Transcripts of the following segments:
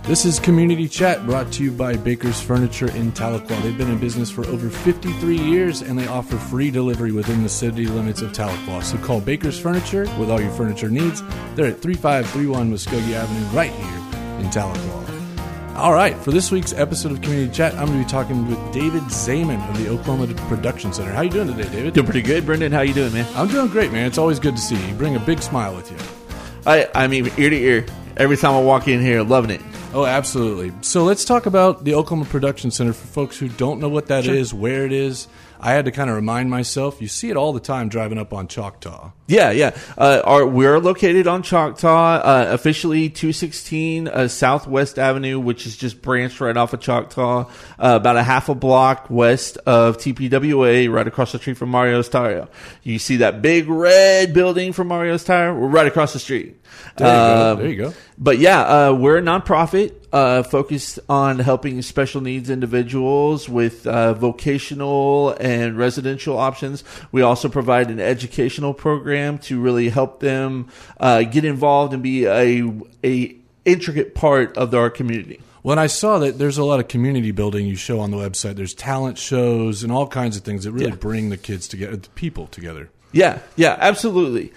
This is Community Chat, brought to you by Baker's Furniture in Tahlequah. They've been in business for over 53 years, and they offer free delivery within the city limits of Tahlequah. So call Baker's Furniture with all your furniture needs. They're at 3531 Muskogee Avenue, right here in Tahlequah. All right, for this week's episode of Community Chat, I'm going to be talking with David Zaman of the Oklahoma Production Center. How you doing today, David? Doing pretty good, Brendan. How you doing, man? I'm doing great, man. It's always good to see you. You bring a big smile with you. I mean, ear to ear. Every time I walk in here, loving it. Oh, absolutely. So let's talk about the Oklahoma Production Center for folks who don't know what that is, where it is. I had to kind of remind myself. You see it all the time driving up on Choctaw. Yeah. We're located on Choctaw, officially 216 Southwest Avenue, which is just branched right off of Choctaw, about a half a block west of TPWA, right across the street from Mario's Tire. You see that big red building from Mario's Tire? We're right across the street. There you go. But yeah, we're a nonprofit focused on helping special needs individuals with vocational and residential options. We also provide an educational program to really help them get involved and be a intricate part of our community. Well, I saw that there's a lot of community building you show on the website. There's talent shows and all kinds of things that really bring the kids together, the people together. Yeah, absolutely.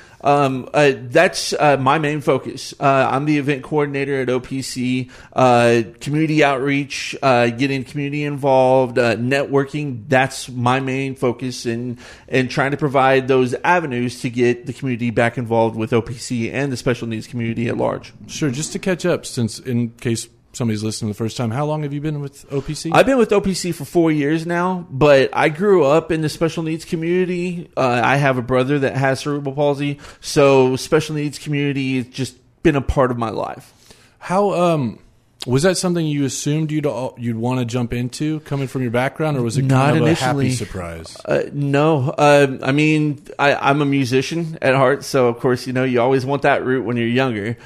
That's my main focus. I'm the event coordinator at OPC. Community outreach, getting community involved, networking. That's my main focus in trying to provide those avenues to get the community back involved with OPC and the special needs community at large. Sure. Just to catch up, since in case somebody's listening the first time, how long have you been with OPC? I've been with OPC for 4 years now, but I grew up in the special needs community. I have a brother that has cerebral palsy, so special needs community has just been a part of my life. How was that something you assumed you'd want to jump into coming from your background, or was it kind of a happy surprise? No. I mean, I'm a musician at heart, so of course, you always want that route when you're younger.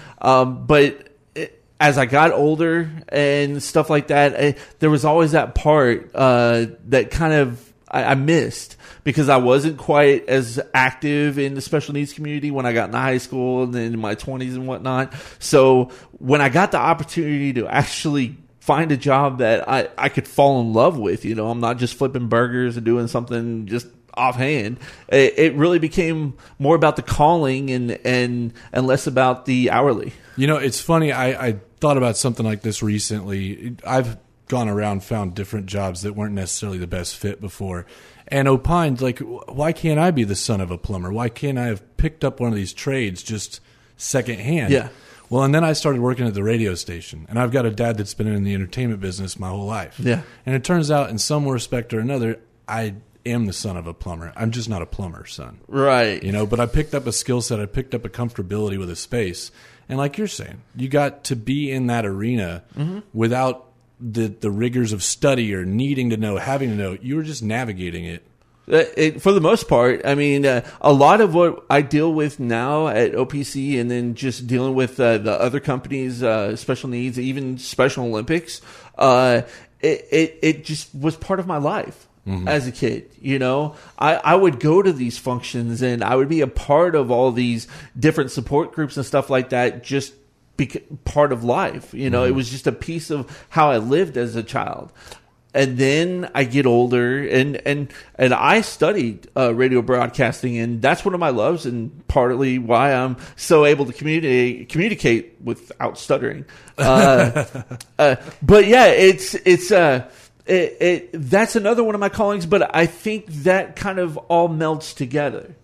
But as I got older and stuff like that, there was always that part that kind of I missed because I wasn't quite as active in the special needs community when I got into high school and then in my 20s and whatnot. So when I got the opportunity to actually find a job that I could fall in love with, I'm not just flipping burgers and doing something just offhand, it really became more about the calling and less about the hourly. It's funny. I thought about something like this recently. I've gone around, found different jobs that weren't necessarily the best fit before, and opined, like, why can't I be the son of a plumber? Why can't I have picked up one of these trades just secondhand? Yeah. Well, and then I started working at the radio station, and I've got a dad that's been in the entertainment business my whole life. Yeah. And it turns out, in some respect or another, I am the son of a plumber. I'm just not a plumber's son. Right. But I picked up a skill set. I picked up a comfortability with a space. And like you're saying, you got to be in that arena without the rigors of study or needing to know, having to know. You were just navigating it. For the most part, I mean, a lot of what I deal with now at OPC and then just dealing with the other companies, special needs, even Special Olympics, it just was part of my life. As a kid, I would go to these functions and I would be a part of all these different support groups and stuff like that, just part of life. It was just a piece of how I lived as a child. And then I get older and I studied radio broadcasting, and that's one of my loves and partly why I'm so able to communicate without stuttering. But yeah, that's another one of my callings, but I think that kind of all melts together.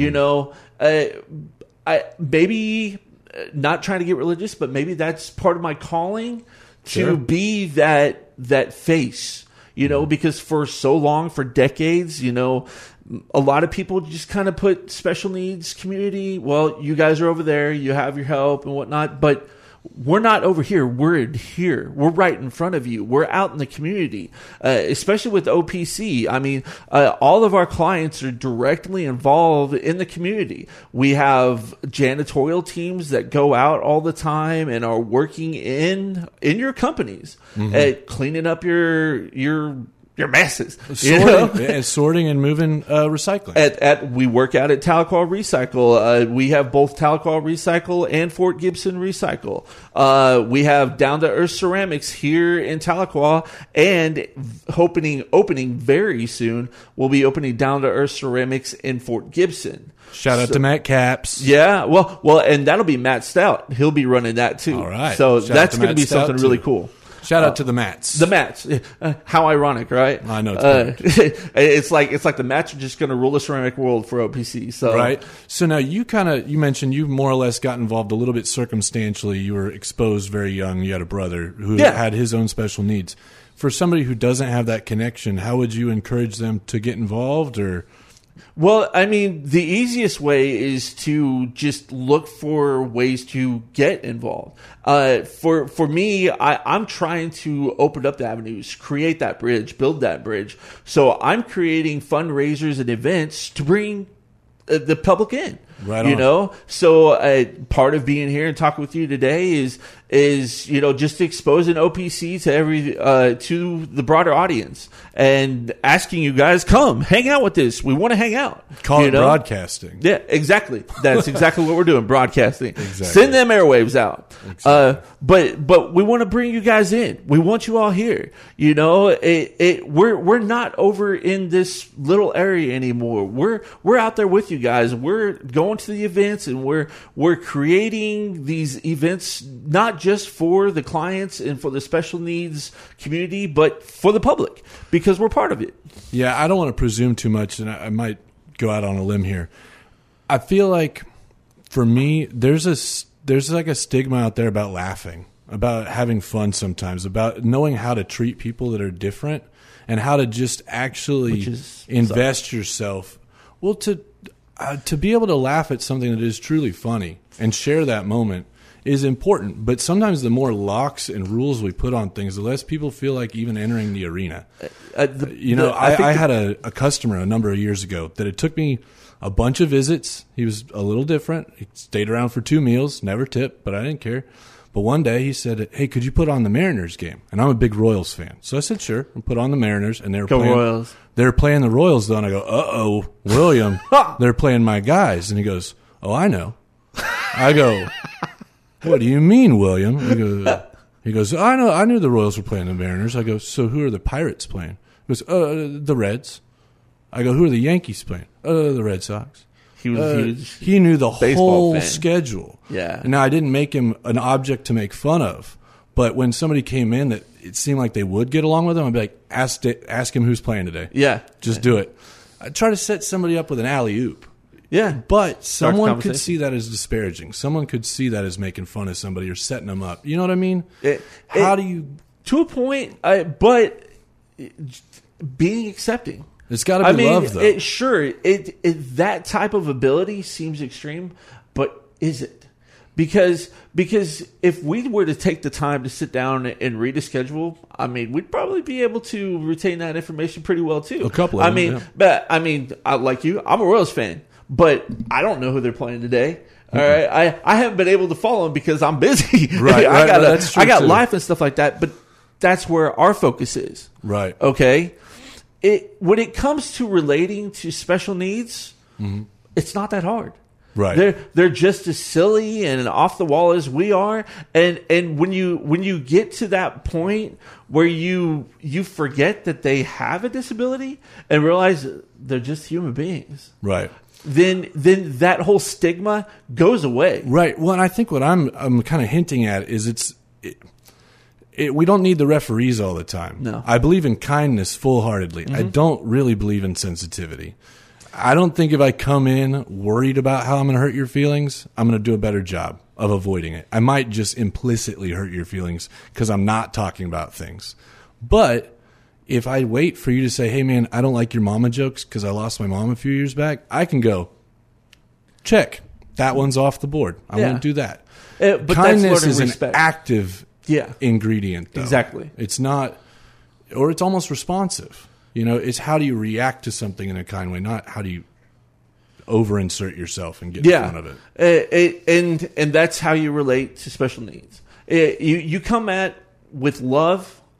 I maybe not trying to get religious, but maybe that's part of my calling to be that face, because for so long, for decades, a lot of people just kind of put special needs community. Well, you guys are over there, you have your help and whatnot, but we're not over here. We're in here. We're right in front of you. We're out in the community, especially with OPC. I mean, all of our clients are directly involved in the community. We have janitorial teams that go out all the time and are working in your companies, cleaning up your your masses. Sorting and moving recycling. We work out at Tahlequah Recycle. We have both Tahlequah Recycle and Fort Gibson Recycle. We have Down to Earth Ceramics here in Tahlequah, and opening very soon. We'll be opening Down to Earth Ceramics in Fort Gibson. Shout out to Matt Caps. Yeah, well, and that'll be Matt Stout. He'll be running that too. All right. So that's going to be something really cool. Shout out to the Mats. The Mats. How ironic, right? I know. It's it's like the Mats are just going to rule the ceramic world for OPC. So right. So now you mentioned you more or less got involved a little bit circumstantially. You were exposed very young. You had a brother who had his own special needs. For somebody who doesn't have that connection, how would you encourage them to get involved? Or well, I mean, the easiest way is to just look for ways to get involved. For me, I'm trying to open up the avenues, create that bridge, build that bridge. So I'm creating fundraisers and events to bring the public in. Right on. You know, so part of being here and talking with you today is just exposing OPC to the broader audience and asking you guys, come hang out with us. We want to hang out. Call it broadcasting. Yeah, exactly. That's exactly what we're doing. Broadcasting. Exactly. Send them airwaves out. Exactly. But we want to bring you guys in. We want you all here. You know, we're not over in this little area anymore. We're out there with you guys. We're going to the events, and we're creating these events not just for the clients and for the special needs community, but for the public, because we're part of it. Yeah, I don't want to presume too much, and I might go out on a limb here. I feel like for me, there's like a stigma out there about laughing, about having fun sometimes, about knowing how to treat people that are different, and how to just actually invest yourself. Well, to be able to laugh at something that is truly funny and share that moment is important. But sometimes the more locks and rules we put on things, the less people feel like even entering the arena. I had a customer a number of years ago that it took me a bunch of visits. He was a little different. He stayed around for 2 meals, never tipped, but I didn't care. But one day he said, "Hey, could you put on the Mariners game?" And I'm a big Royals fan. So I said, "Sure." I put on the Mariners, and they were playing Royals. They were playing the Royals, though, and I go, "Uh-oh, William, they're playing my guys." And he goes, "Oh, I know." I go, "What do you mean, William?" He goes, "I know. I knew the Royals were playing the Mariners." I go, "So who are the Pirates playing?" He goes, "The Reds." I go, "Who are the Yankees playing?" The Red Sox." He was huge. He knew the whole fan. schedule. Yeah. Now, I didn't make him an object to make fun of, but when somebody came in that it seemed like they would get along with him, I'd be like, ask him who's playing today. Yeah. Just do it. I try to set somebody up with an alley-oop. Yeah. But someone could see that as disparaging. Someone could see that as making fun of somebody or setting them up. You know what I mean? How do you... To a point, but being accepting. It's got to be love, though. That type of ability seems extreme, but is it? Because if we were to take the time to sit down and read a schedule, I mean, we'd probably be able to retain that information pretty well too. A couple of them, like you, I'm a Royals fan, but I don't know who they're playing today. All right, I haven't been able to follow them because I'm busy. Right, I got life and stuff like that, but that's where our focus is. Right. Okay. When it comes to relating to special needs, it's not that hard. Right. They're just as silly and off the wall as we are. And when you get to that point where you forget that they have a disability and realize they're just human beings. Right. Then that whole stigma goes away. Right. Well, and I think what I'm kind of hinting at is we don't need the referees all the time. No. I believe in kindness full-heartedly. I don't really believe in sensitivity. I don't think if I come in worried about how I'm going to hurt your feelings, I'm going to do a better job of avoiding it. I might just implicitly hurt your feelings because I'm not talking about things. But if I wait for you to say, "Hey, man, I don't like your mama jokes because I lost my mom a few years back," I can go, check. That one's off the board. I won't do that. But kindness that's is respect. an active ingredient, though. Exactly. It's not, or it's almost responsive. You know, it's how do you react to something in a kind way, not how do you over-insert yourself and get in front of it. And that's how you relate to special needs. You come at with love,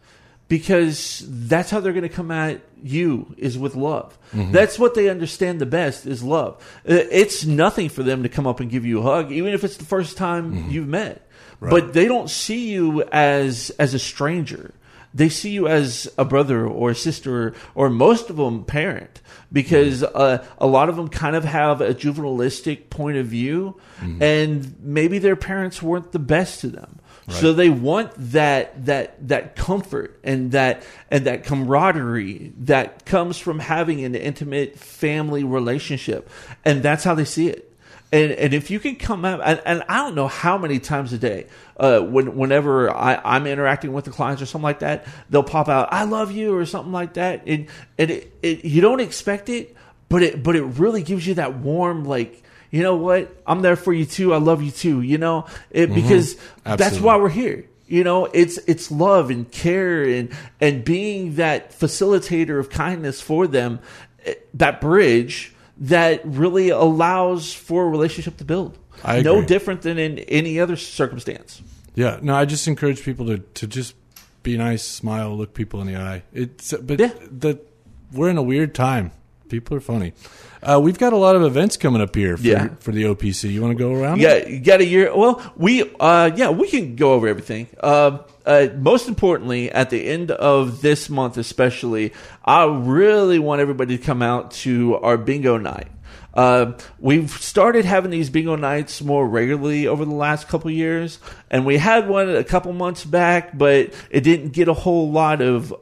because that's how they're going to come at you, is with love. That's what they understand the best, is love. It's nothing for them to come up and give you a hug, even if it's the first time you've met. Right. But they don't see you as a stranger. They see you as a brother or a sister, or most of them parent, because a lot of them kind of have a juvenilistic point of view, and maybe their parents weren't the best to them. Right. So they want that comfort and that camaraderie that comes from having an intimate family relationship, and that's how they see it. And if you can come out, and I don't know how many times a day, whenever I'm interacting with the clients or something like that, they'll pop out, "I love you," or something like that, and you don't expect it, but it really gives you that warm, like, you know what, I'm there for you too, I love you too, because that's why we're here. It's love and care and being that facilitator of kindness for them, that bridge that really allows for a relationship to build. I agree. No different than in any other circumstance. Yeah, no, I just encourage people to just be nice, smile, look people in the eye. We're in a weird time. People are funny. We've got a lot of events coming up here for the OPC. You want to go around? Yeah, you got a year. Well, we can go over everything. Most importantly, at the end of this month especially, I really want everybody to come out to our bingo night. We've started having these bingo nights more regularly over the last couple of years, and we had one a couple months back, but it didn't get a whole lot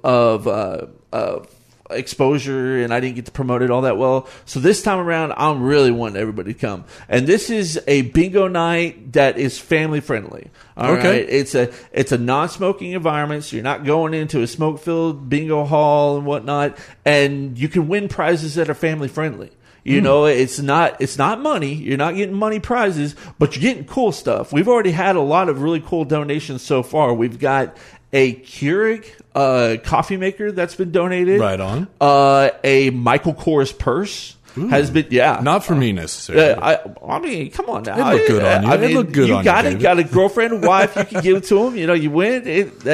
of exposure, and I didn't get to promote it all that well. So this time around, I'm really wanting everybody to come. And this is a bingo night that is family friendly. All right. It's a non-smoking environment, so you're not going into a smoke-filled bingo hall and whatnot, and you can win prizes that are family friendly. It's not money. You're not getting money prizes, but you're getting cool stuff. We've already had a lot of really cool donations so far. We've got a Keurig coffee maker that's been donated. Right on. A Michael Kors purse. Ooh, has been, not for me necessarily. I mean, come on now. It looked good on you. It looked good on you. You got a girlfriend and wife. You can give it to them. You win.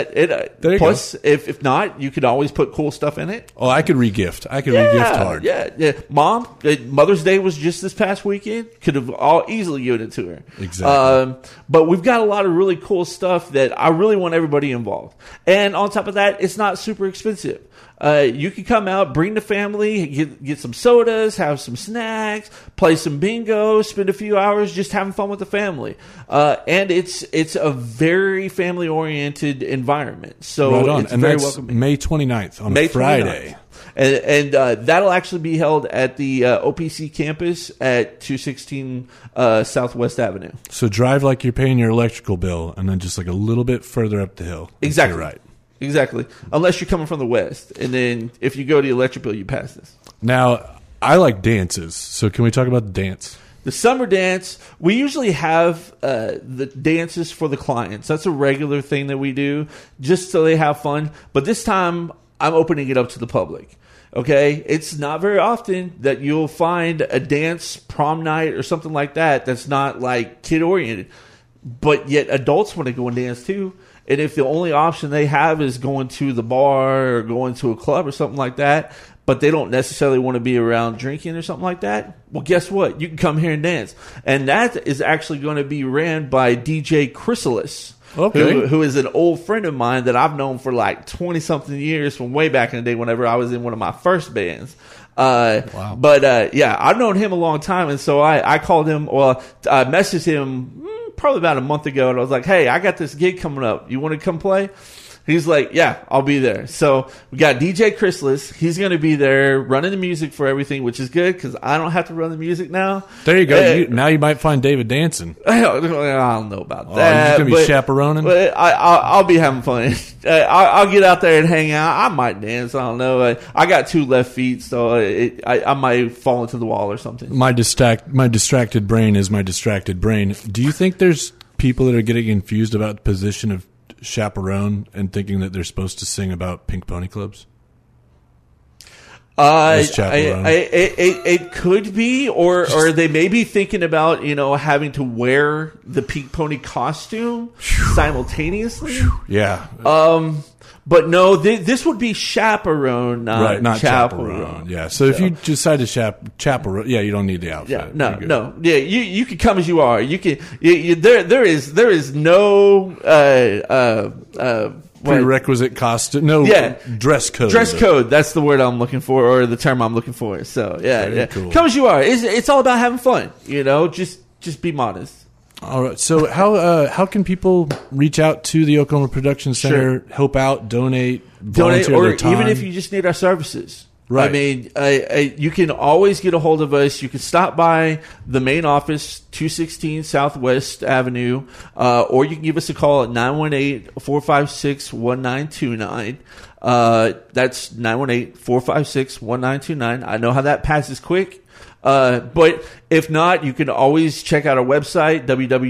Plus, if not, you could always put cool stuff in it. Oh, I could regift. Regift hard. Yeah. Mom, Mother's Day was just this past weekend. Could have all easily given it to her. Exactly. But we've got a lot of really cool stuff that I really want everybody involved. And on top of that, it's not super expensive. You can come out, bring the family, get some sodas, have some snacks, play some bingo, spend a few hours just having fun with the family. And it's a very family-oriented environment. So right on. It's and very that's welcoming. May 29th on a Friday. 29th. And that'll actually be held at the OPC campus at 216 Southwest Avenue. So drive like you're paying your electrical bill, and then just like a little bit further up the hill. Exactly. You're right. Exactly. Unless you're coming from the west. And then if you go to the electric bill, you pass this. Now, I like dances. So can we talk about the dance? The summer dance, we usually have the dances for the clients. That's a regular thing that we do just so they have fun. But this time, I'm opening it up to the public. Okay? It's not very often that you'll find a dance prom night or something like that that's not like kid-oriented. But yet adults want to go and dance too. And if the only option they have is going to the bar or going to a club or something like that, but they don't necessarily want to be around drinking or something like that, well, guess what? You can come here and dance. And that is actually going to be ran by DJ Chrysalis, who is an old friend of mine that I've known for like 20-something years from way back in the day whenever I was in one of my first bands. Wow. But, I've known him a long time, and so I called him, I messaged him probably about a month ago, and I was like, hey, I got this gig coming up. You want to come play? He's like, yeah, I'll be there. So we got DJ Chrysalis. He's going to be there running the music for everything, which is good because I don't have to run the music now. There you go. Now you might find David dancing. I don't know about that. You're going to be chaperoning? But I'll be having fun. I'll get out there and hang out. I might dance. I don't know. I got 2 left feet, so I might fall into the wall or something. My distracted brain is my distracted brain. Do you think there's people that are getting confused about the position of chaperone and thinking that they're supposed to sing about pink pony clubs? It could be, or they may be thinking about having to wear the pink pony costume simultaneously. Yeah. But no, this would be chaperone, not chaperone. Yeah. So if you decide to chaperone, you don't need the outfit. Yeah, no. Yeah, you can come as you are. You can. There is no prerequisite costume. No dress code. Dress code. That's the word I'm looking for, or the term I'm looking for. So yeah. Cool. Come as you are. It's all about having fun. Just be modest. All right. So how can people reach out to the Oklahoma Production Center, help out, donate, volunteer or their time? even if you just need our services? Right. I mean, you can always get a hold of us. You can stop by the main office, 216 Southwest Avenue, or you can give us a call at 918-456-1929. That's 918-456-1929. I know how that passes quick. But if not, you can always check out our website,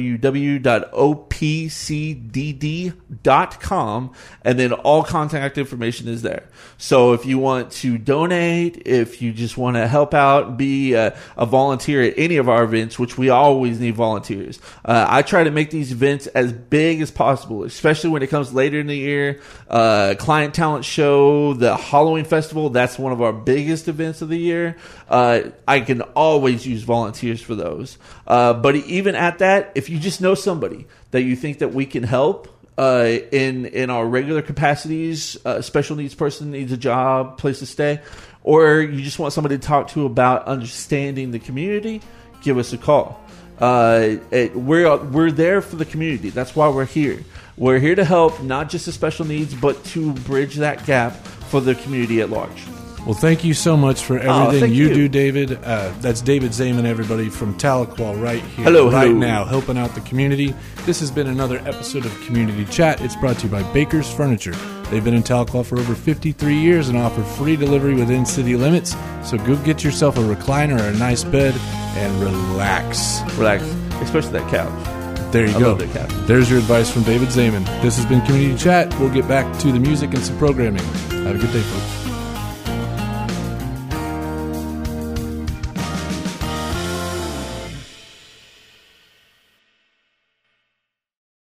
www.opcdd.com, and then all contact information is there. So if you want to donate, if you just want to help out, be a volunteer at any of our events, which we always need volunteers. I try to make these events as big as possible, especially when it comes later in the year. Client Talent Show, the Halloween Festival, that's one of our biggest events of the year. I can always use volunteers for those. But even at that, if you just know somebody that you think that we can help in our regular capacities, a special needs person needs a job, place to stay, or you just want somebody to talk to about understanding the community, give us a call. We're there for the community. That's why we're here. We're here to help not just the special needs, but to bridge that gap for the community at large. Well, thank you so much for everything you do, David. That's David Zaman, everybody, from Tahlequah right here, now, helping out the community. This has been another episode of Community Chat. It's brought to you by Baker's Furniture. They've been in Tahlequah for over 53 years and offer free delivery within city limits. So go get yourself a recliner or a nice bed and relax. Relax, especially that couch. There you go. I love that couch. There's your advice from David Zaman. This has been Community Chat. We'll get back to the music and some programming. Have a good day, folks.